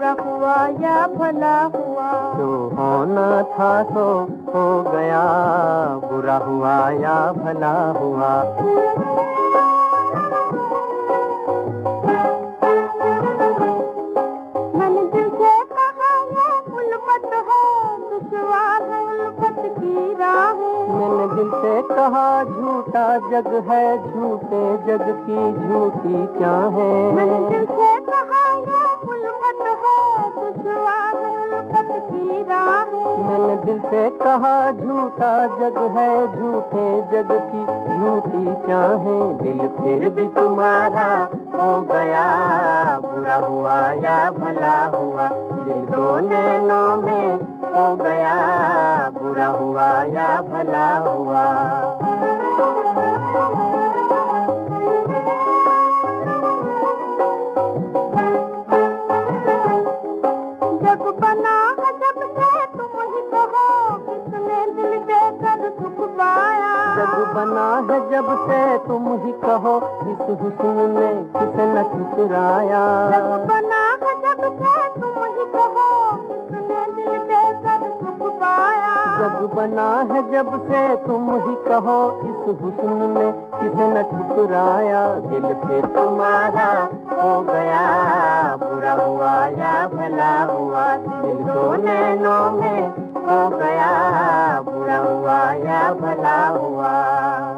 बुरा हुआ या भला हुआ। जो होना था सो हो गया, बुरा हुआ या भला हुआ। मैंने दिल से कहा ये उल्फत है, दुश्वार है उल्फत की राहें। मैंने दिल से कहा झूठा जग है, झूठे जग की झूठी क्या है। मैंने दिल से कहा ये उल्फत है, दुश्वार है उल्फत की राहें। मैंने दिल से कहा झूठा जग है, झूठे जग की झूठी क्या है। दिल फिर भी तुम्हारा हो गया, बुरा हुआ या भला हुआ। दिल दो नैनों में हो गया, बुरा हुआ या भला हुआ। जग बना है जब से तुम ही कहो, किसने दिल देकर सुख पाया। जग बना है जब से तुम ही कहो, इस हुस्न में किसने ठुकराया। जग बना है जब से तुम ही कहो, किसने दिल देकर सुख पाया। जग बना है जब से तुम ही कहो, इस हुस्न में किसने ठुकराया। दिल फिर तुम्हारा हो गया, बुरा हुआ या भला हुआ। दिल दो नैनों में हो गया, बुरा हुआ या भला हुआ।